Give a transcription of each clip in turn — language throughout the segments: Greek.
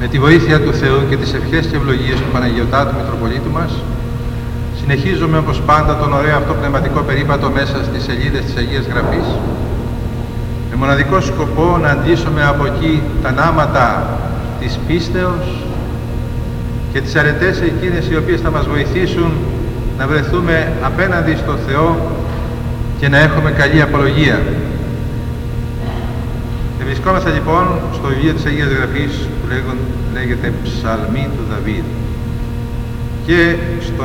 Με τη βοήθεια του Θεού και τις ευχές και ευλογίες του Παναγιωτάτου Μητροπολίτου μας, συνεχίζουμε όπως πάντα τον ωραίο αυτό πνευματικό περίπατο μέσα στις σελίδες της Αγίας Γραφής, με μοναδικό σκοπό να αντλήσουμε από εκεί τα νάματα της πίστεως και τις αρετές εκείνες οι οποίες θα μας βοηθήσουν να βρεθούμε απέναντι στο Θεό και να έχουμε καλή απολογία. Βρισκόμεθα λοιπόν στο βιβλίο της Αγίας Γραφής που λέγεται Ψαλμή του Δαβίδ και στον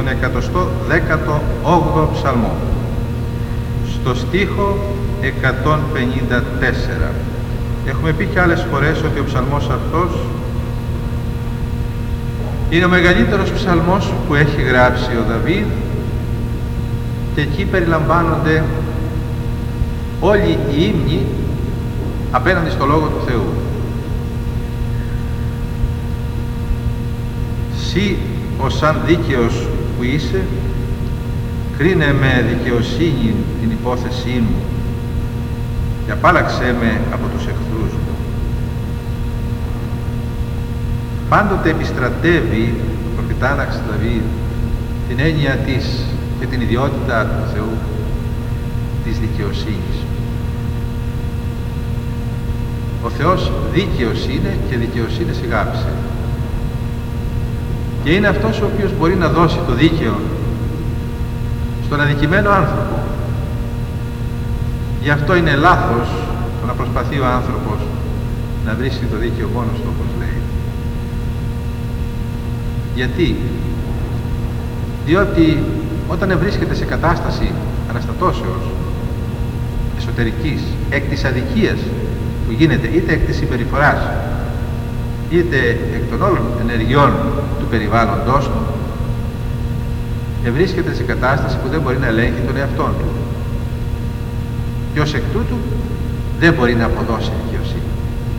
118ο ψαλμό, στο στίχο 154. Έχουμε πει και άλλες φορές ότι ο ψαλμός αυτός είναι ο μεγαλύτερος ψαλμός που έχει γράψει ο Δαβίδ και εκεί περιλαμβάνονται όλοι οι ύμνοι απέναντι στο Λόγο του Θεού. Συ ως σαν δίκαιος που είσαι, κρίνε με δικαιοσύνη την υπόθεσή μου και απάλλαξέ με από τους εχθρούς μου. Πάντοτε επιστρατεύει ο προφητάναξ Δαβίδ την έννοια της και την ιδιότητα του Θεού της δικαιοσύνης. Ο Θεός δίκαιος είναι και δικαιοσύνης αγάπησε. Και είναι αυτός ο οποίος μπορεί να δώσει το δίκαιο στον αδικημένο άνθρωπο. Γι' αυτό είναι λάθος το να προσπαθεί ο άνθρωπος να βρίσκει το δίκαιο μόνος του, όπως λέει. Γιατί? Διότι όταν βρίσκεται σε κατάσταση αναστατώσεως εσωτερικής, εκ της αδικίας που γίνεται είτε εκ της συμπεριφοράς είτε εκ των όλων ενεργειών του περιβάλλοντος του, βρίσκεται σε κατάσταση που δεν μπορεί να ελέγχει τον εαυτόν του και ως εκ τούτου δεν μπορεί να αποδώσει δικαιοσύνη.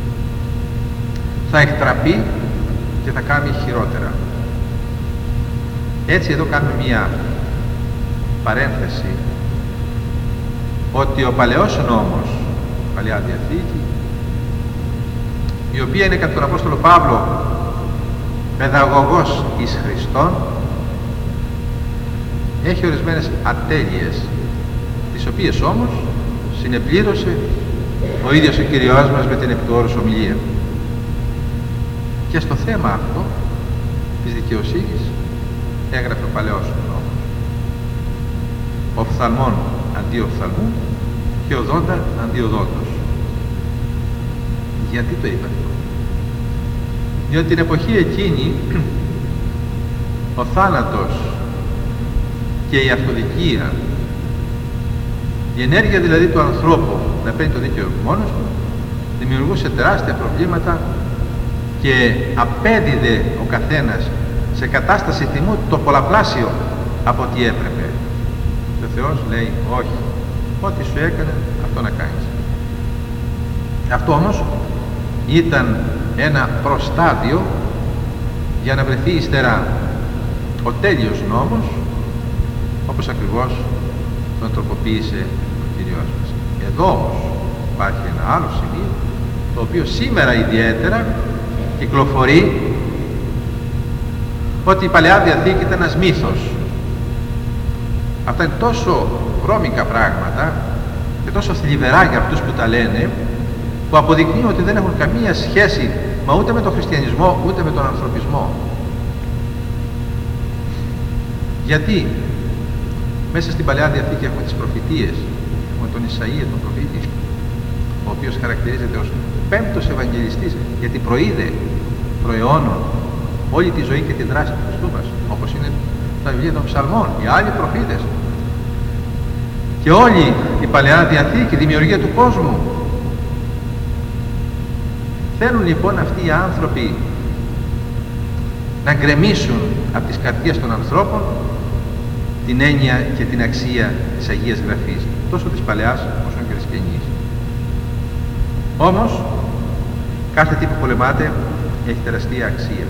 Θα εκτραπεί και θα κάνει χειρότερα. Έτσι εδώ κάνουμε μία παρένθεση ότι ο παλαιός νόμος, η Παλαιά Διαθήκη, η οποία είναι κατά τον Απόστολο Παύλο παιδαγωγός εις Χριστόν, έχει ορισμένες ατέλειες, τις οποίες όμως συνεπλήρωσε ο ίδιος ο Κυριός μας με την επί του όρους ομιλία. Και στο θέμα αυτό της δικαιοσύνης έγραφε ο παλαιός νόμος. Οφθαλμόν αντί οφθαλμού και οδόντα αντί οδόντος. Γιατί το είπα αυτό? Διότι την εποχή εκείνη ο θάνατος και η αυτοδικία, η ενέργεια δηλαδή του ανθρώπου να παίρνει το δίκαιο μόνος του, δημιουργούσε τεράστια προβλήματα και απέδιδε ο καθένας σε κατάσταση τιμού το πολλαπλάσιο από ό,τι έπρεπε. Και ο Θεός λέει όχι, ό,τι σου έκανε αυτό να κάνεις. Αυτό όμως ήταν ένα προστάδιο για να βρεθεί υστερά ο τέλειος νόμος, όπως ακριβώς τον τροποποίησε ο Κύριος μας. Εδώ όμως υπάρχει ένα άλλο σημείο, το οποίο σήμερα ιδιαίτερα κυκλοφορεί, ότι η Παλαιά Διαθήκη ήταν ένας μύθος. Αυτά είναι τόσο βρώμικα πράγματα και τόσο θλιβερά για αυτούς που τα λένε, που αποδεικνύουν ότι δεν έχουν καμία σχέση μα ούτε με τον χριστιανισμό ούτε με τον ανθρωπισμό. Γιατί μέσα στην Παλαιά Διαθήκη έχουμε τις προφητείες, έχουμε τον Ισαΐα τον προφήτη, ο οποίος χαρακτηρίζεται ως πέμπτος Ευαγγελιστής, γιατί προείδε προαιώνων όλη τη ζωή και τη δράση του Χριστού μας, όπως είναι τα βιβλία των ψαλμών, οι άλλοι προφήτες. Και όλη η Παλαιά Διαθήκη, η δημιουργία του κόσμου. Θέλουν λοιπόν αυτοί οι άνθρωποι να γκρεμίσουν από τις καρδιές των ανθρώπων την έννοια και την αξία της Αγίας Γραφής, τόσο της Παλαιάς όσο και της Καινής. Όμως κάθε τι που πολεμάται έχει τεράστια αξία.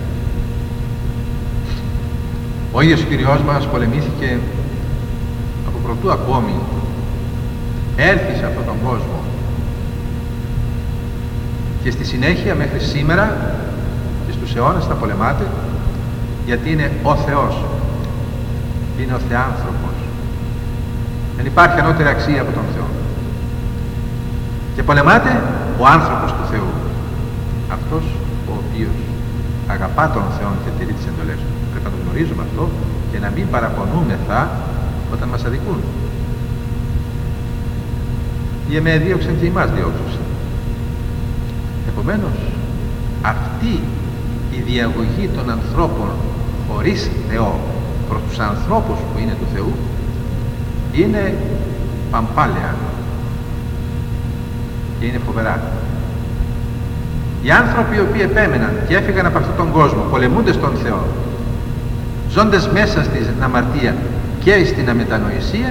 Ο ίδιος ο Κυριός μας πολεμήθηκε από προτού ακόμη έρθει σε αυτόν τον κόσμο και στη συνέχεια μέχρι σήμερα και στους τους αιώνες θα πολεμάτε, γιατί είναι ο Θεός, είναι ο Θεάνθρωπος. Δεν υπάρχει ανώτερη αξία από τον Θεό. Και πολεμάτε ο άνθρωπος του Θεού, αυτός ο οποίος αγαπά τον Θεό και τηρεί τις εντολές του. Πρέπει να το γνωρίζουμε αυτό και να μην παραπονούμεθα όταν μας αδικούν. Οι εμέ δίωξαν και εμάς διώξουσαν. Επομένως, αυτή η διαγωγή των ανθρώπων χωρίς Θεό προς τους ανθρώπους που είναι του Θεού είναι παμπάλαια και είναι φοβερά. Οι άνθρωποι οι οποίοι επέμεναν και έφυγαν από αυτόν τον κόσμο, πολεμούντες τον Θεό, ζώντας μέσα στην αμαρτία και στην αμετανοησία,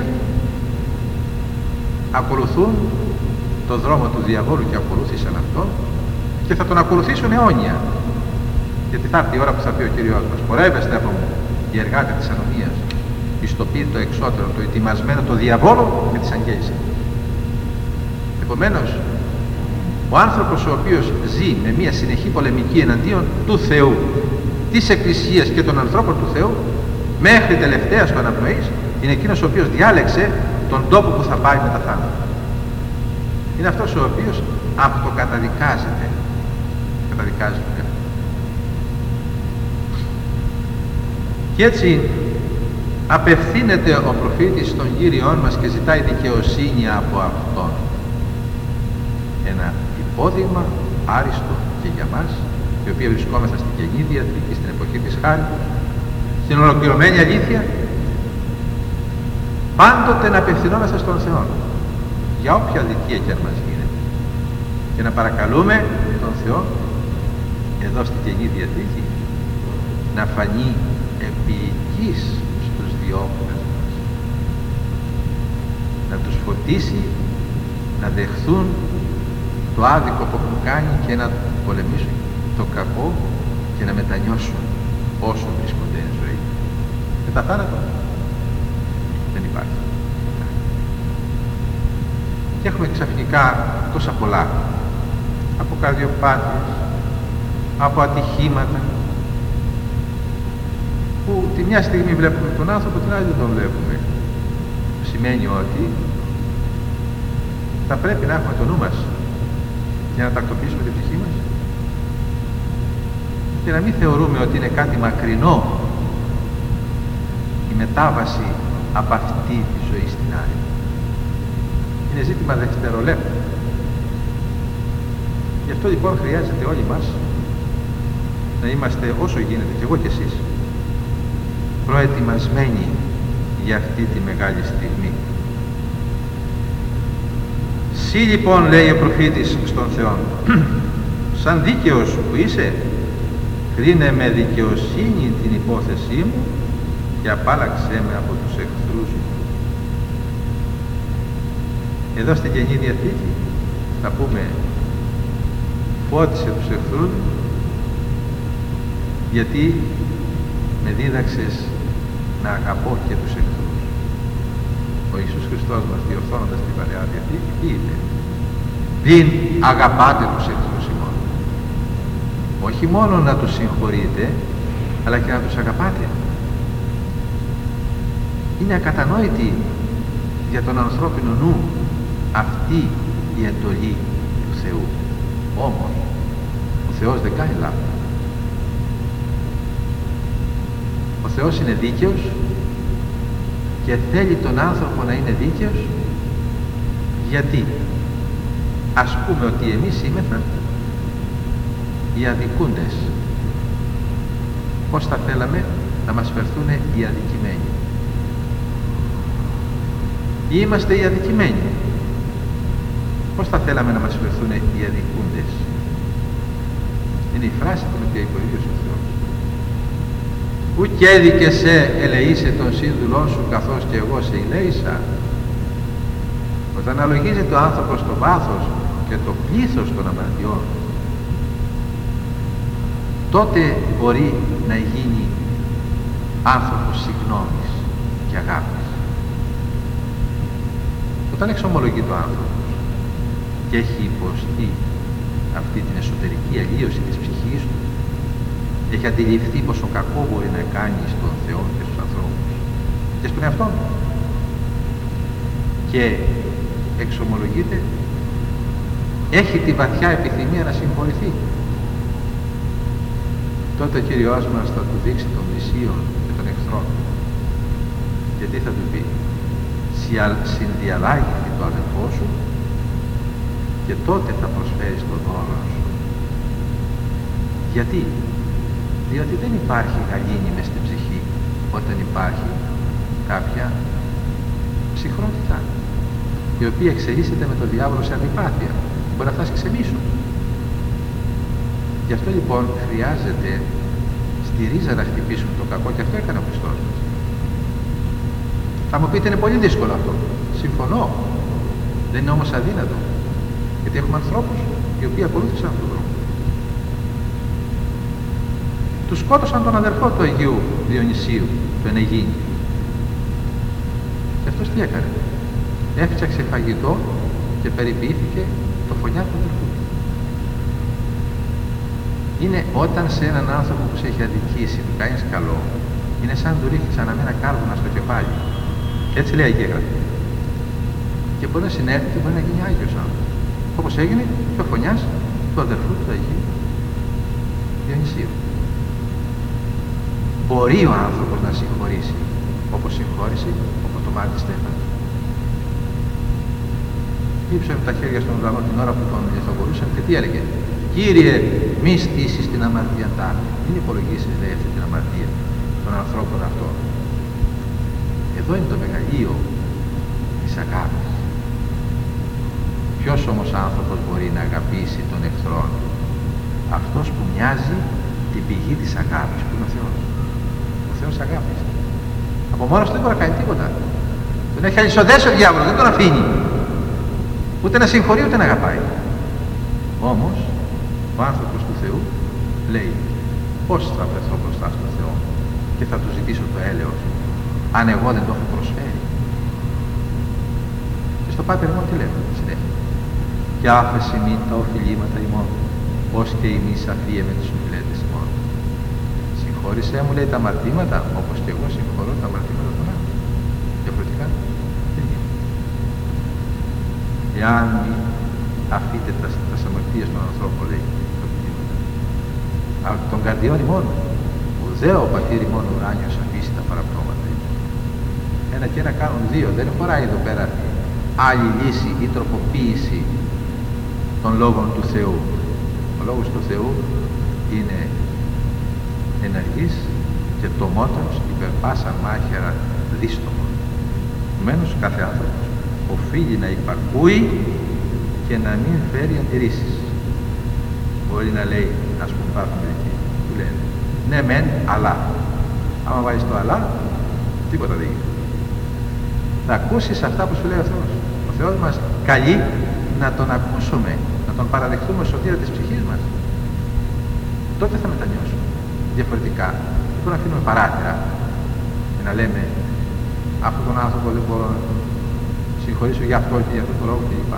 ακολουθούν το δρόμο του διαβόλου και ακολούθησαν αυτό και θα τον ακολουθήσουν αιώνια. Γιατί θα έρθει η ώρα που θα πει ο Κύριος μας: πορεύεστε από μου οι εργάτες της ανομίας, εις το πύρ το εξώτερο, το ετοιμασμένο, το διαβόλο και τις αγγέλισαν. Επομένως, ο άνθρωπος ο οποίος ζει με μια συνεχή πολεμική εναντίον του Θεού, της Εκκλησίας και των ανθρώπων του Θεού, μέχρι τελευταίας του αναπνοής, είναι εκείνος ο οποίος διάλεξε τον τόπο που θα πάει μετά θάνατο. Είναι αυτός ο οποίος αυτοκαταδικάζεται. Καταδικάζεται. Και έτσι απευθύνεται ο προφήτης στον Κύριον μας και ζητάει δικαιοσύνη από Αυτόν. Ένα υπόδειγμα άριστο και για μας, οι οποίοι βρισκόμαστε στην Καινή Διαθήκη, στην εποχή της Χάριτος, στην ολοκληρωμένη αλήθεια, πάντοτε να απευθυνόμαστε στον Θεό για όποια αδικία και αν μας γίνεται, και να παρακαλούμε τον Θεό εδώ στην Καινή Διαθήκη να φανεί επίοικης στους διώκοντες μας, να τους φωτίσει να δεχθούν το άδικο που έχουν κάνει και να πολεμήσουν το κακό και να μετανιώσουν όσο βρίσκονται εν ζωή. Μετά θάνατο δεν υπάρχει. Και έχουμε ξαφνικά τόσα πολλά, από καρδιοπάθειες, από ατυχήματα, που τη μια στιγμή βλέπουμε τον άνθρωπο, την άλλη δεν τον βλέπουμε. Σημαίνει ότι θα πρέπει να έχουμε το νου μας για να τακτοποιήσουμε την ψυχή μας και να μην θεωρούμε ότι είναι κάτι μακρινό η μετάβαση από αυτή τη ζωή στην άλλη. Είναι ζήτημα δευτερολέπτου. Γι' αυτό λοιπόν χρειάζεται όλοι μας να είμαστε όσο γίνεται, και εγώ και εσείς, προετοιμασμένοι για αυτή τη μεγάλη στιγμή. Συ λοιπόν, λέει ο προφήτης στον Θεό, σαν δίκαιος που είσαι, κρίνε με δικαιοσύνη την υπόθεσή μου και απάλλαξέ με από τους εχθρούς μου. Εδώ στην Καινή Διαθήκη θα πούμε φώτισε τους εχθρούς μου, γιατί με δίδαξες να αγαπώ και τους εχθρούς. Ο Ιησούς Χριστός μας διορθώνοντας την Παλαιά Διαθήκη τι είπε? Διν αγαπάτε τους εχθρούς ημών. Όχι μόνο να τους συγχωρείτε, αλλά και να τους αγαπάτε. Είναι ακατανόητη για τον ανθρώπινο νου αυτή η εντολή του Θεού. Όμως ο Θεός δεν κάνει λάθος. Ο Θεός είναι δίκαιος και θέλει τον άνθρωπο να είναι δίκαιος. Γιατί? Ας πούμε ότι εμείς είμεθα οι αδικούντες. Πώς θα θέλαμε να μας φερθούν οι αδικημένοι? Είμαστε οι αδικημένοι. Πώς θα θέλαμε να μας φερθούν οι αδικούντες? Είναι η φράση την οποία είπε ο ίδιος ο Θεός. Ουκ έδικεσαι ελεήσε τον σύνδουλό σου καθώς και εγώ σε ελέησα. Όταν αναλογίζεται ο άνθρωπος το βάθος και το πλήθος των αμαρτιών, τότε μπορεί να γίνει άνθρωπος συγγνώμης και αγάπης. Όταν εξομολογεί το άνθρωπος και έχει υποστεί αυτή την εσωτερική αλλίωση της ψυχής του, έχει αντιληφθεί πόσο κακό μπορεί να κάνει στον Θεό και στους ανθρώπους και στον εαυτό του, και εξομολογείται, έχει τη βαθιά επιθυμία να συγχωρηθεί, τότε ο Κύριος μας θα του δείξει τον πλησίον και τον εχθρό, γιατί θα του πει: συνδιαλάγει το αδελφό σου και τότε θα προσφέρεις το δώρο σου. Γιατί? Διότι δεν υπάρχει γαλήνη μες στην ψυχή όταν υπάρχει κάποια ψυχρότητα, η οποία εξελίσσεται με τον διάβολο σε αντιπάθεια, μπορεί να φτάσει και σε μίσο. Γι' αυτό λοιπόν χρειάζεται στη ρίζα να χτυπήσουμε το κακό, και αυτό έκανε ο Χριστός μας. Θα μου πείτε, είναι πολύ δύσκολο αυτό. Συμφωνώ. Δεν είναι όμως αδύνατο, γιατί έχουμε ανθρώπους οι οποίοι ακολούθησαν αυτόν τον δρόμο. Του σκότωσαν τον αδερφό του Αγίου Διονυσίου, τον Αιγίνη. Και αυτός τι έκανε? Έφτιαξε φαγητό και περιποιήθηκε το φωνιά του αδερφού του. Είναι όταν σε έναν άνθρωπο που σε έχει αδικήσει του κάνεις καλό, είναι σαν να του ρίχνεις αναμένα κάρβουνα στο κεφάλι. Έτσι λέει η Αγία Γραφή. Και μπορεί να συνέρθει και μπορεί να γίνει Άγιος άνθρωπος, όπως έγινε και ο φωνιάς του αδερφού του Αγίου Διονυσίου. Μπορεί ο άνθρωπος να συγχωρήσει, όπως συγχώρησε από το μάτι Στέφανο. Ήψε με τα χέρια στον ουρανό την ώρα που τον λιθοβολούσαν και τι έλεγε? Κύριε, μη στήσεις την αμαρτία ταύτη. Μην υπολογίσεις, λέει, αυτή την αμαρτία των ανθρώπων αυτών. Εδώ είναι το μεγαλείο της αγάπης. Ποιος όμως άνθρωπος μπορεί να αγαπήσει τον εχθρό του? Αυτός που μοιάζει την πηγή της αγάπης, που είναι ο Θεός. Ο Θεός αγάπης. Από μόνος του δεν μπορεί να κάνει τίποτα. Τον έχει αλυσοδέσει ο διάβολος, δεν τον αφήνει. Ούτε να συγχωρεί, ούτε να αγαπάει. Όμως, ο άνθρωπος του Θεού λέει: πώς θα βρεθώ μπροστά στον Θεό και θα του ζητήσω το έλεος, αν εγώ δεν το έχω προσφέρει? Και στο Πάτερ ημών τι λέμε συνέχεια? Και άφεση μην τα οφειλήματα ημών, ως και εμείς αφίε με τους οφειλέτες ημών. Συγχώρησέ μου, λέει, τα αμαρτήματα, όπως και εγώ συγχωρώ τα αμαρτήματα των άλλων. Διαφορετικά δεν γίνεται. Εάν μη αφείτε τα αμαρτίες των ανθρώπων, λέει, από των καρδιών ημών, ουδέω ο πατήρ ημών ουράνιος αφήσει τα παραπτώματα. Ένα και ένα κάνουν δύο. Δεν χωράει εδώ πέρα άλλη λύση ή τροποποίηση των λόγων του Θεού. Ο λόγος του Θεού είναι ενεργής και τομότερος υπερ πάσα μάχαιρα δίστομο. Επομένως κάθε άνθρωπος οφείλει να υπακούει και να μην φέρει αντιρρήσεις. Μπορεί να λέει, ας πούμε, υπάρχουν μερικοί που λένε ναι μεν, αλλά. Άμα βάζεις το αλλά, τίποτα δεν γίνεται. Θα ακούσεις αυτά που σου λέει ο Θεός. Ο Θεός μας καλεί να τον ακούσουμε, να τον παραδεχτούμε ως σωτήρα της ψυχής μας. Τότε θα μετανιώσουμε. Διαφορετικά, δεν μπορούμε να αφήνουμε παράτερα και να λέμε αυτόν τον άνθρωπο δεν μπορώ να συγχωρήσω για αυτό και για αυτόν τον λόγο κλπ.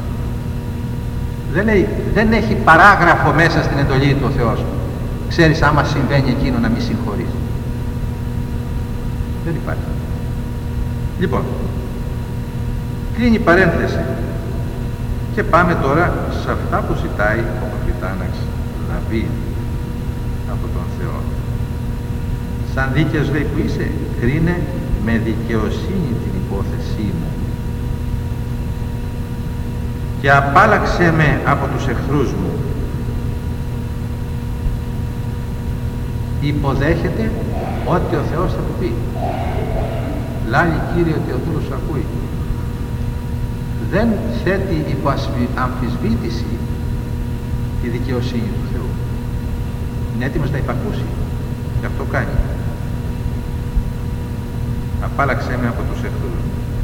Δεν έχει παράγραφο μέσα στην εντολή του ο Θεός. Ξέρεις, άμα συμβαίνει εκείνο, να μην συγχωρείς. Δεν υπάρχει. Λοιπόν, κλείνει η παρένθεση και πάμε τώρα σε αυτά που ζητάει ο προφητάνας Δαβίδ από τον Θεό. Σαν δίκαιος, λέει, που είσαι, κρίνε με δικαιοσύνη την υπόθεσή μου και απάλλαξε με από τους εχθρούς μου. Υποδέχεται ό,τι ο Θεός θα του πει. Λάλη, Κύριε, ότι ο δούλος σου ακούει. Δεν θέτει υπό αμφισβήτηση τη δικαιοσύνη του Θεού. Είναι έτοιμος να υπακούσει και αυτό κάνει. Απάλλαξέ με από τους εχθρούς.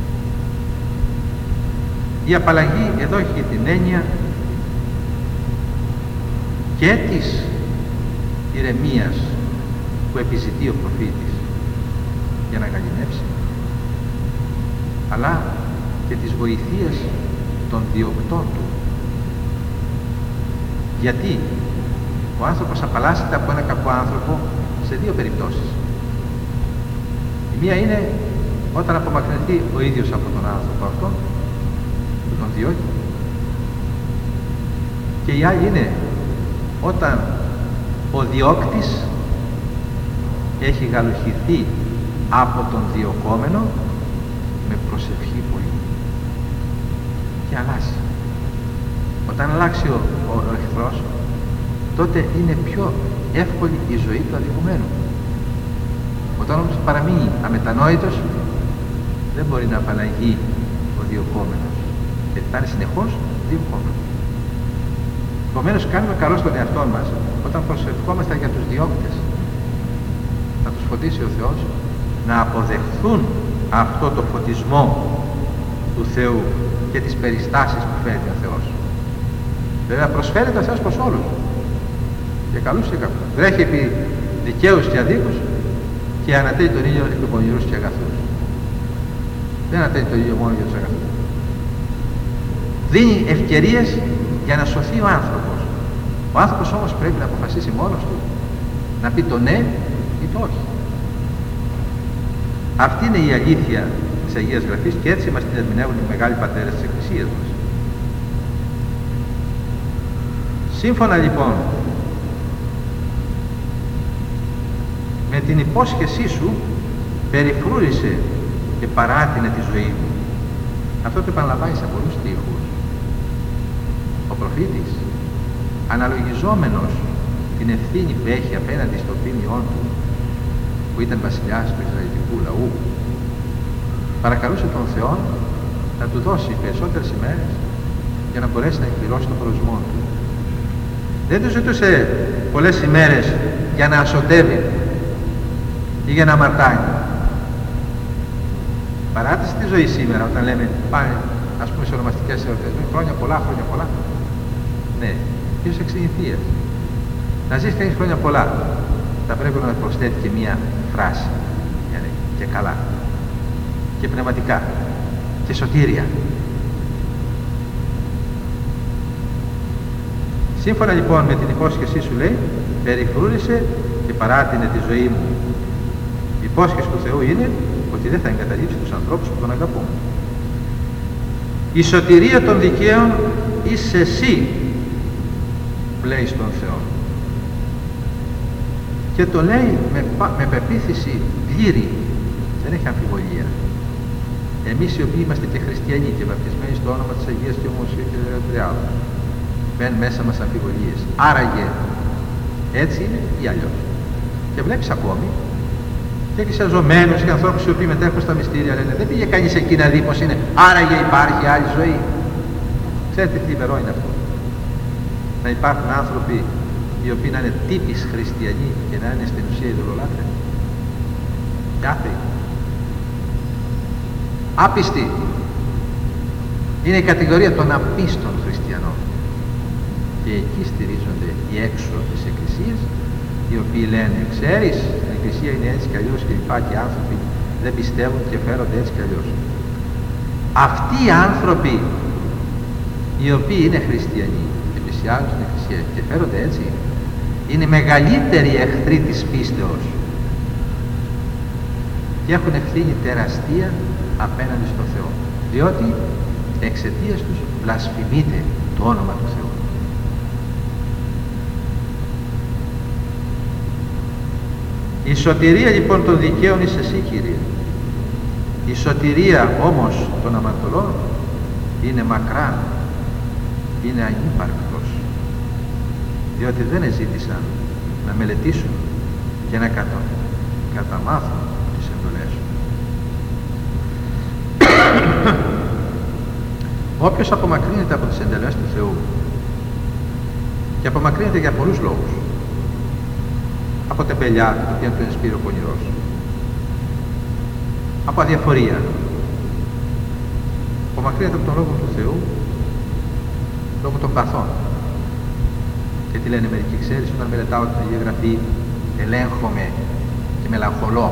Η απαλλαγή εδώ έχει την έννοια και της ηρεμίας που επιζητεί ο προφήτης για να γαληνεύσει, αλλά και της βοηθείας των διοκτών του. Γιατί? Ο άνθρωπος απαλλάσσεται από ένα κακό άνθρωπο σε δύο περιπτώσεις. Η μία είναι όταν απομακρυνθεί ο ίδιος από τον άνθρωπο αυτόν που τον διώκει, και η άλλη είναι όταν ο διώκτης έχει γαλουχηθεί από τον διωκόμενο με προσευχή πολύ και αλλάζει. Όταν αλλάξει ο εχθρός, τότε είναι πιο εύκολη η ζωή του αδικουμένου. Όταν όμως παραμείνει αμετανόητος, δεν μπορεί να απαλλαγεί ο διωκόμενος, γιατί θα είναι συνεχώς διωκόμενος. Επομένως, κάνουμε καλό στον εαυτό μας όταν προσευχόμαστε για τους διώκτες, να τους φωτίσει ο Θεός, να αποδεχθούν αυτό το φωτισμό του Θεού και τις περιστάσεις που φέρνει ο Θεός. Βέβαια προσφέρεται ο Θεός προς όλους, και καλούς και κακούς. Βρέχει επί δικαίους και αδίκους και ανατέλει τον ήλιο επί πονηρούς και αγαθούς. Δεν ανατέλει τον ήλιο μόνο για τους αγαθούς. Δίνει ευκαιρίες για να σωθεί ο άνθρωπος. Ο άνθρωπος όμως πρέπει να αποφασίσει μόνος του, να πει το ναι ή το όχι. Αυτή είναι η αλήθεια της Αγίας Γραφής και έτσι μας την ερμηνεύουν οι μεγάλοι πατέρες της Εκκλησίας μας. Σύμφωνα λοιπόν με την υπόσχεσή σου, περιφρούρησε και παράτηνε τη ζωή μου. Αυτό το επαναλαμβάνει σε πολλούς στίχους ο προφήτης, αναλογιζόμενος την ευθύνη που έχει απέναντι στο ποίμιόν του, που ήταν βασιλιάς του Ισραηλιτικού λαού, παρακαλούσε τον Θεό να του δώσει περισσότερες ημέρες για να μπορέσει να εκπληρώσει τον προορισμό του. Δεν του ζητούσε πολλές ημέρες για να ασωτεύει ή για να αμαρτάνει. Παράτησε τη ζωή σήμερα, όταν λέμε πάνε ας πούμε σε ονομαστικές εορτές, χρόνια πολλά, χρόνια πολλά. Ναι, ίσως εξηγηθείας. Να ζεις κανείς χρόνια πολλά, θα πρέπει να προσθέτει και μία φράση, και καλά, και πνευματικά, και σωτήρια. Σύμφωνα λοιπόν με την υπόσχεσή σου, λέει, περιφρούρησε και παράτηνε τη ζωή μου. Η υπόσχεση του Θεού είναι ότι δεν θα εγκαταλείψει τους ανθρώπους που τον αγαπούν. Η σωτηρία των δικαίων είσαι εσύ, λέει στον Θεό. Και το λέει με πεποίθηση πλήρη, δεν έχει αμφιβολία. Εμείς οι οποίοι είμαστε και χριστιανοί και βαπτισμένοι στο όνομα της Αγίας και Ομοσίου και Τριάδος, μπαίνουν μέσα μας αμφιβολίες. Άραγε έτσι είναι ή αλλιώς. Και βλέπεις ακόμη και εκκλησιαζομένους και ανθρώπους οι οποίοι μετέχουν στα μυστήρια λένε δεν πήγε κανείς εκεί να δει πως είναι, άραγε υπάρχει άλλη ζωή. Ξέρετε τι θλιβερό είναι αυτό? Να υπάρχουν άνθρωποι οι οποίοι να είναι τύπης χριστιανοί και να είναι στην ουσία ειδωλολάτρες και άθεοι, άπιστοι. Είναι η κατηγορία των απίστων χριστιανών, και εκεί στηρίζονται οι έξω της Εκκλησίας, οι οποίοι λένε ξέρεις η Εκκλησία είναι έτσι κι αλλιώς και υπάρχει, άνθρωποι δεν πιστεύουν και φέρονται έτσι κι αλλιώς. Αυτοί οι άνθρωποι οι οποίοι είναι χριστιανοί και πλησιάζουν στην Εκκλησία και φέρονται έτσι, είναι οι μεγαλύτεροι εχθροί της πίστεως και έχουν ευθύνη τεραστία απέναντι στο Θεό, διότι εξαιτίας τους βλασφημείται το όνομα του Θεού. Η σωτηρία λοιπόν των δικαίων είσαι εσύ, Κύριε. Η σωτηρία όμως των αμαρτωλών είναι μακράν, είναι ανύπαρκτος, διότι δεν εζήτησαν να μελετήσουν και να καταμάθουν τις εντολές σου. Όποιος απομακρύνεται από τις εντολές του Θεού, και απομακρύνεται για πολλούς λόγους, από τεμπελιά το οποίο του ενspήρει ο πονηρός, από αδιαφορία, απομακρύνεται από τον Λόγο του Θεού λόγω των παθών. Και τι λένε μερικοί, ξέρεις, όταν μελετάω την Αγία Γραφή ελέγχομαι και μελαγχολώ.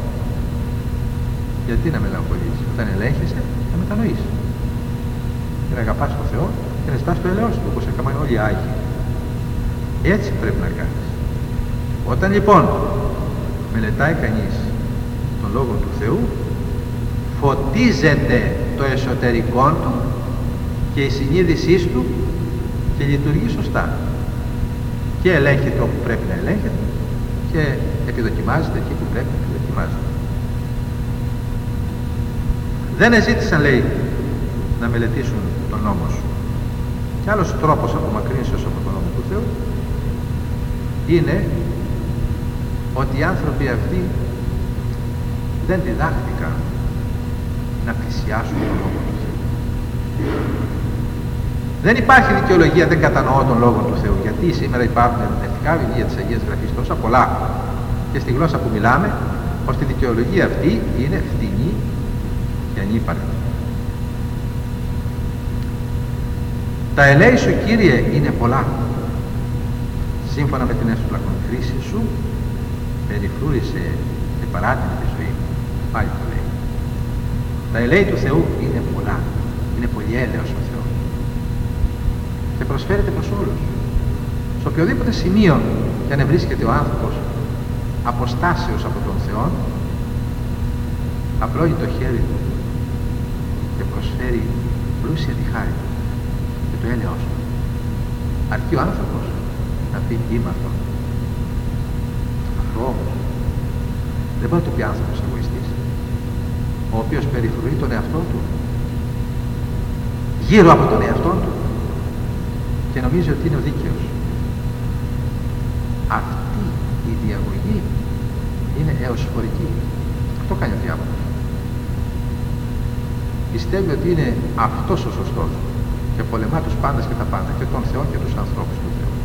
Γιατί να μελαγχολείς? Όταν ελέγχεσαι θα μετανοείς και να αγαπάς τον Θεό και να ζητάς το ελαιός του, όπως έκαναν όλοι οι Άγιοι. Έτσι πρέπει να κάνεις. Όταν λοιπόν μελετάει κανείς τον Λόγο του Θεού, φωτίζεται το εσωτερικό του και η συνείδησή του και λειτουργεί σωστά. Και ελέγχεται όπου πρέπει να ελέγχεται και επιδοκιμάζεται εκεί που πρέπει να επιδοκιμάζεται. Δεν εζήτησαν, λέει, να μελετήσουν τον νόμο σου. Και άλλος τρόπος απομακρύνσεως από τον νόμο του Θεού είναι ότι οι άνθρωποι αυτοί δεν διδάχτηκαν να πλησιάσουν τον Λόγο του Θεού. Δεν υπάρχει δικαιολογία, δεν κατανοώ τον Λόγο του Θεού, γιατί σήμερα υπάρχουν ερμηνευτικά βιβλία της Αγίας Γραφής τόσα πολλά και στη γλώσσα που μιλάμε, ώστε η δικαιολογία αυτή είναι φτηνή και ανύπαρκτη. Τα ελέη σου, Κύριε, είναι πολλά. Σύμφωνα με την εύσπλαχνη χρήση σου, περιφρούρησε και παράτηρη τη ζωή. Πάλι το λέει. Τα ελέη του Θεού είναι πολλά. Είναι πολύ έλεος ο Θεός. Και προσφέρεται προς όλους. Σε οποιοδήποτε σημείο και αν βρίσκεται ο άνθρωπος αποστάσεως από τον Θεό, απλώνει το χέρι του και προσφέρει πλούσια τη χάρη του και το έλεος του. Αρκεί ο άνθρωπος να πει είμαι αυτό. Αυτό όμως δεν μπορεί να το πει άνθρωπος εγωιστής, ο οποίος περιφρουρεί τον εαυτό του γύρω από τον εαυτό του και νομίζει ότι είναι ο δίκαιος. Αυτή η διαγωγή είναι εωσφορική. Αυτό κάνει ο διάβολος. Πιστεύει ότι είναι αυτός ο σωστός και πολεμά τους πάντες και τα πάντα, και τον Θεό και τους ανθρώπους του Θεού.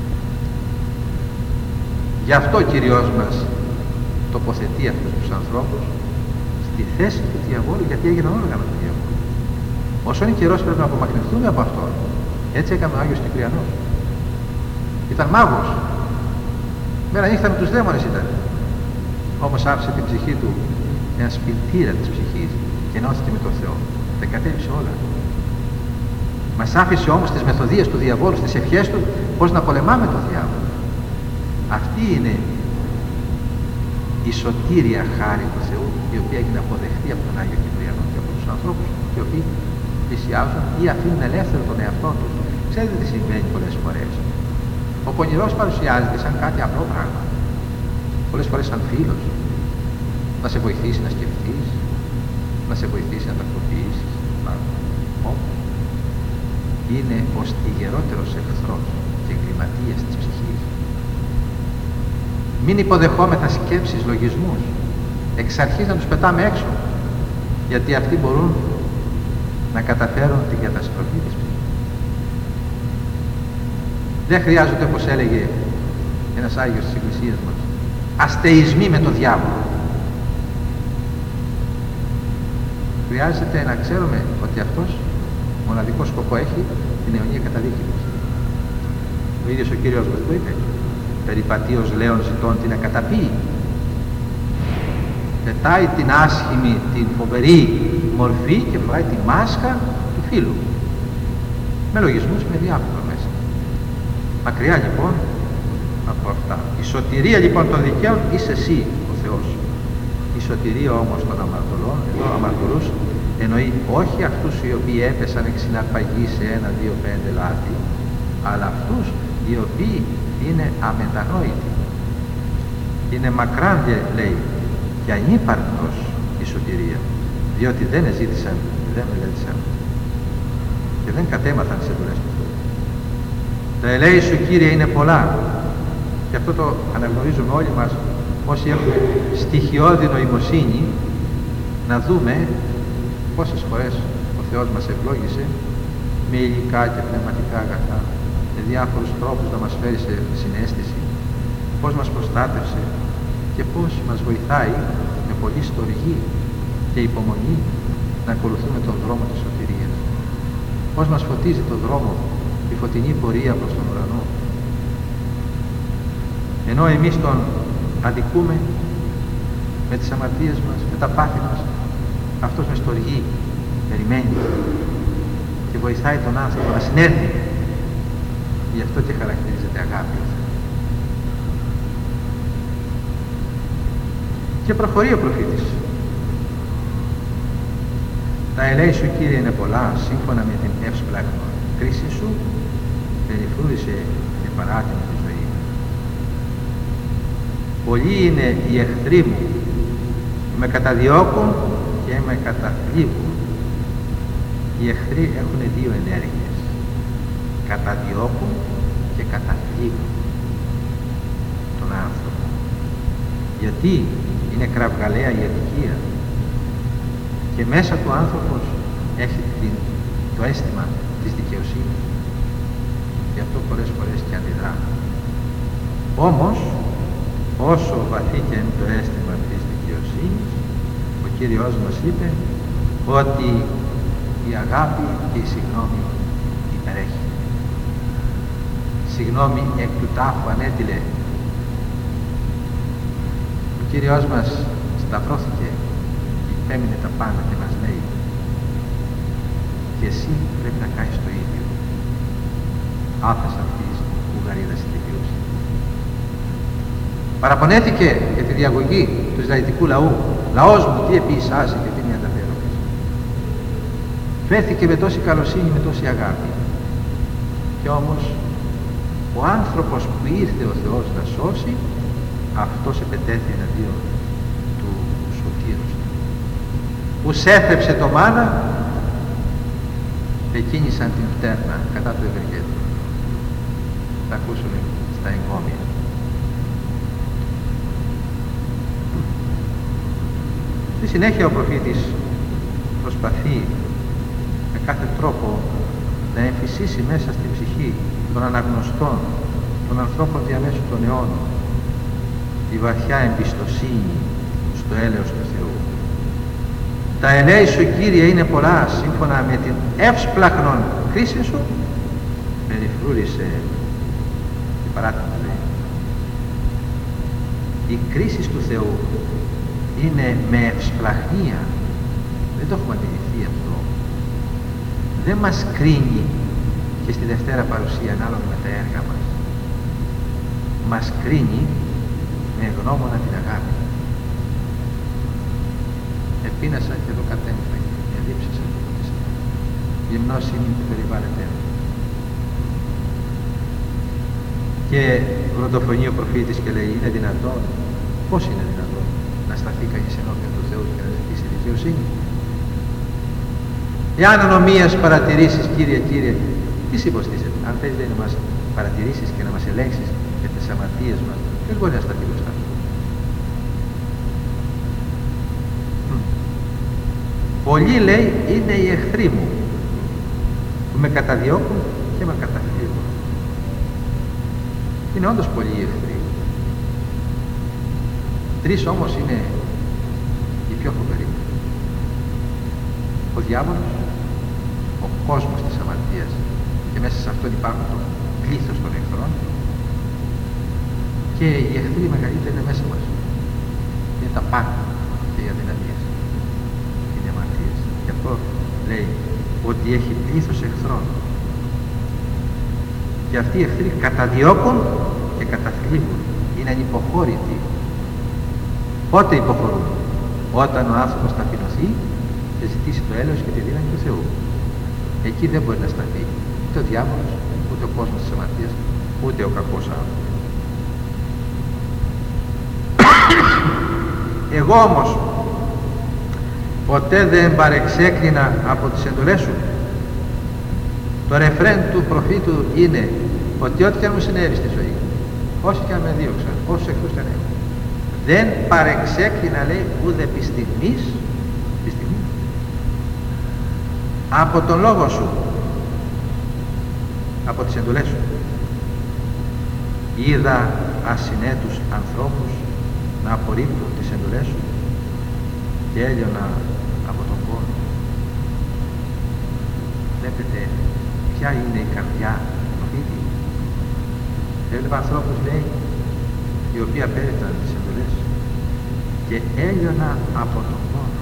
Γι' αυτό ο Κύριος μας τοποθετεί αυτούς τους ανθρώπους στη θέση του διαβόλου, γιατί έγιναν όργανα του διαβόλου. Όσο είναι καιρός πρέπει να απομακρυνθούμε από αυτό. Έτσι έκανε ο Άγιος Κυπριανός. Ήταν μάγος. Μέρα νύχτα με τους δαίμονες ήταν. Όμως άφησε την ψυχή του ένα σπιρτήρα της ψυχής και ενώθηκε με τον Θεό. Τα κατέβησε όλα. Μας άφησε όμως τις μεθοδίες του διαβόλου, στις ευχές του, πώς να πολεμάμε τον διάβολο. Αυτή είναι η σωτήρια χάρη του Θεού, η οποία έχει αποδεχτεί από τον Άγιο Κυπριανό και από τους ανθρώπους οι οποίοι πλησιάζουν ή αφήνουν ελεύθερο τον εαυτό τους. Ξέρετε τι συμβαίνει πολλές φορές. Ο πονηρός παρουσιάζεται σαν κάτι απλό πράγμα. Πολλές φορές σαν φίλος. Να σε βοηθήσει να σκεφτείς, να σε βοηθήσει να τακτοποιήσεις. Όμως είναι ο στιγερότερος εχθρός και εγκληματίας της ψυχής. Μην υποδεχόμεθα σκέψεις, λογισμούς. Εξ αρχής να τους πετάμε έξω. Γιατί αυτοί μπορούν να καταφέρουν την καταστροφή της ψυχής. Δεν χρειάζεται, όπως έλεγε ένας Άγιος της Εκκλησίας μας, αστεισμοί με τον διάβολο. Χρειάζεται να ξέρουμε ότι αυτός μοναδικό σκοπό έχει την αιωνία καταδίκη μας. Ο ίδιος ο Κύριος μας το είπε. Περιπατείως λέων ζητών την ακαταπεί. Πετάει την άσχημη, την φοβερή μορφή και φοράει τη μάσκα του φίλου. Με λογισμούς, με διάφορα μέσα. Μακριά λοιπόν από αυτά. Η σωτηρία λοιπόν των δικαίων είσαι εσύ ο Θεός. Η σωτηρία όμως των αμαρτωλών, εδώ αμαρτωλούς εννοεί όχι αυτούς οι οποίοι έπεσαν εξ συναρπαγή σε 1, 2, 5 λάθη, αλλά αυτούς οι οποίοι είναι αμετανόητοι. Είναι μακράν, λέει, και ανύπαρκτος η σωτηρία, διότι δεν εζήτησαν, δεν μελέτησαν και δεν κατέμαθαν τις εντολές του Θεού. Τα ελέη σου, Κύριε, είναι πολλά, και αυτό το αναγνωρίζουμε όλοι μας όσοι έχουμε στοιχειώδη νοημοσύνη, να δούμε πόσες φορές ο Θεός μας ευλόγησε με υλικά και πνευματικά αγαθά, με διάφορους τρόπους να μας φέρει σε συναίσθηση, πώς μας προστάτευσε και πώς μας βοηθάει με πολλή στοργή και υπομονή να ακολουθούμε τον δρόμο της σωτηρίας. Πώς μας φωτίζει τον δρόμο, τη φωτεινή πορεία προς τον ουρανό. Ενώ εμείς τον αδικούμε με τις αμαρτίες μας, με τα πάθη μας, αυτός με στοργή περιμένει και βοηθάει τον άνθρωπο να συνέρθει. Γι' αυτό και χαρακτηρίζεται αγάπη. Και προχωρεί ο προφήτης. Τα ελέη σου, Κύριε, είναι πολλά, σύμφωνα με την εύσπλαχνη κρίση σου, περιφρούρησε και παράτηνε τη ζωή μου. Πολλοί είναι οι εχθροί μου, που με καταδιώκουν και με καταθλίβουν. Οι εχθροί έχουν δύο ενέργειες: καταδιώκουν και καταθλίβουν τον άνθρωπο. Γιατί είναι κραυγαλαία η αδικία και μέσα του άνθρωπος έχει το αίσθημα της δικαιοσύνης. Γι' αυτό πολλές φορές και αντιδρά. Όμως, όσο βαθύ και είναι το αίσθημα της δικαιοσύνης, ο Κύριος μας είπε ότι η αγάπη και η συγγνώμη υπερέχει. Συγγνώμη εκ του τάφου ανέτειλε. Ο Κύριος μας σταυρώθηκε, υπέμεινε τα πάντα και μας λέει: και εσύ πρέπει να κάνεις το ίδιο. Άφες αυτής που γαρίδας στη δικαιοσύνη. Παραπονέθηκε για τη διαγωγή του Ισραηλιτικού λαού. Λαός μου, τι επίησάζει και τι μη ανταφέρομαι. Φέρθηκε με τόση καλοσύνη, με τόση αγάπη. Και όμως ο άνθρωπος που ήρθε ο Θεός να σώσει, αυτός επετέθη εναντίον του σωτήρους. Που σέθρεψε το μάνα, εκκίνησαν την πτέρνα κατά του ευεργέτου. Θα ακούσουμε στα εγκόμια. Στη συνέχεια ο προφήτης προσπαθεί με κάθε τρόπο να εμφυσίσει μέσα στην ψυχή των αναγνωστών, των ανθρώπων διαμέσου των αιώνων, τη βαθιά εμπιστοσύνη στο έλεος του Θεού. Τα ελέη σου, Κύριε, είναι πολλά, σύμφωνα με την εύσπλαχνον κρίση σου, περιφρούρησε την παράτητη ζωή. Η κρίση του Θεού είναι με ευσπλαχνία. Δεν το έχουμε αντιληφθεί αυτό. Δεν μας κρίνει και στη Δευτέρα Παρουσία ανάλογα με τα έργα μας. Μας κρίνει με γνώμονα την αγάπη. Επίνασα και εδώ κατέμφαγε, εδίψασα και ποτίσα. Γυμνός είναι που περιβάλλεται. Και βροντοφωνεί ο προφήτης και λέει: είναι δυνατόν? Πώς είναι δυνατόν να σταθεί κανείς ενώπιον του Θεού και να ζητήσει δικαιοσύνη? Εάν ανομίας παρατηρήσεις, Κύριε, Κύριε, τι υποστήσετε? Αν θες να μας παρατηρήσεις και να μας ελέγξεις για τις αμαρτίες μας, ποιος μπορεί να σταθεί μπροστά σου? Πολλοί, λέει, είναι οι εχθροί μου που με καταδιώκουν και με καταθλίβουν. Είναι όντως πολλοί οι εχθροί. Τρεις όμως είναι οι πιο φοβεροί. Ο διάβολος, ο κόσμος της αμαρτίας, και μέσα σε αυτόν υπάρχουν το πλήθος των εχθρών, και οι εχθροί μεγαλύτεροι είναι μέσα μας. Είναι τα πάντα και οι αδυναμίες, είναι οι αμαρτίες. Γι' αυτό λέει ότι έχει πλήθος εχθρών. Και αυτοί οι εχθροί καταδιώκουν και καταθλίβουν. Είναι ανυποχώρητοι. Πότε υποχωρούν? Όταν ο άνθρωπος ταπεινωθεί και ζητήσει το έλεος και τη δύναμη του Θεού. Εκεί δεν μπορεί να σταθεί ούτε ο διάβολος, ούτε ο κόσμος της αμαρτίας, ούτε ο κακός άνθρωπος. Εγώ όμως ποτέ δεν παρεξέκρινα από τις εντολές σου. Το ρεφρέν του προφήτου είναι ότι ό,τι και αν μου συνέβη στη ζωή, όσοι και αν με δίωξαν, όσους εχθρούς και αν έχω, δεν παρεξέκρινα, λέει, ούτε επί στιγμής, από τον λόγο σου, από τις εντολές σου. Είδα ασυνέτους ανθρώπους να απορρίπτουν τις εντολές σου και έλειωνα από τον πόνο. Βλέπετε ποια είναι η καρδιά του προφήτη? Έβλεπα ανθρώπους, λέει, οι οποίοι απέριπταν τις εντολές και έλειωνα από τον πόνο.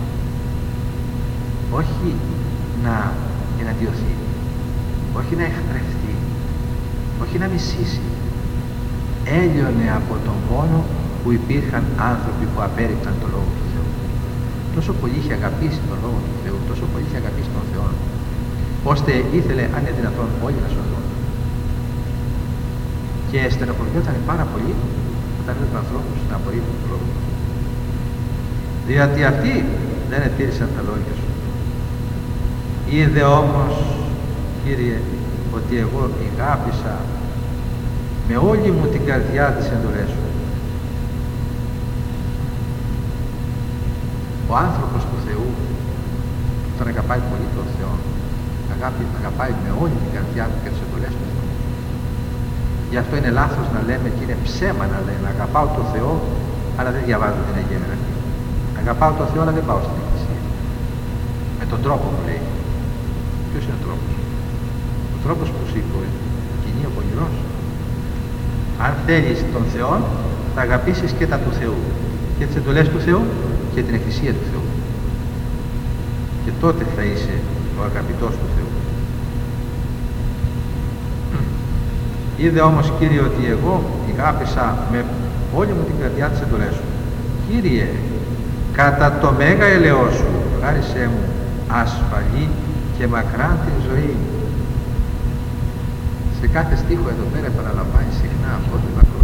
Όχι να εναντιωθεί, όχι να εχθρευτεί, όχι να μισήσει. Έλειωνε από τον πόνο που υπήρχαν άνθρωποι που απέρριπταν τον Λόγο του Θεού. Τόσο πολύ είχε αγαπήσει τον Λόγο του Θεού, τόσο πολύ είχε αγαπήσει τον Θεό, ώστε ήθελε, αν είναι δυνατόν, όλοι να σωθούν. Και στενοχωριόταν πάρα πολύ όταν είδε τους ανθρώπους να απορρίπτουν τον Λόγο του Θεού. Διότι αυτοί δεν ετήρησαν τα λόγια σου. Είδε όμως, Κύριε, ότι εγώ αγάπησα με όλη μου την καρδιά τις εντολές σου. Ο άνθρωπος του Θεού, τον αγαπάει πολύ τον Θεό, αγαπάει με όλη την καρδιά του και τις εντολές του Θεού. Γι' αυτό είναι λάθος να λέμε και είναι ψέμα να λέμε αγαπάω τον Θεό, αλλά δεν διαβάζω την Αγία Γραφή. Αγαπάω τον Θεό, αλλά δεν πάω στην Εκκλησία. Με τον τρόπο που λέει. Ποιος είναι ο τρόπος? Ο τρόπος που σου κινεί ο πονηρός. Αν θέλεις τον Θεό, θα αγαπήσεις και τα του Θεού, και τις εντολές του Θεού και την Εκκλησία του Θεού. Και τότε θα είσαι ο αγαπητός του Θεού. Είδε όμως, Κύριε, ότι εγώ αγάπησα με όλη μου την καρδιά τις εντολές σου. Κύριε, κατά το μέγα ελαιό σου χάρισέ μου ασφαλή και μακράν την ζωή. Σε κάθε στίχο εδώ πέρα επαναλαμβάνει συχνά αυτό το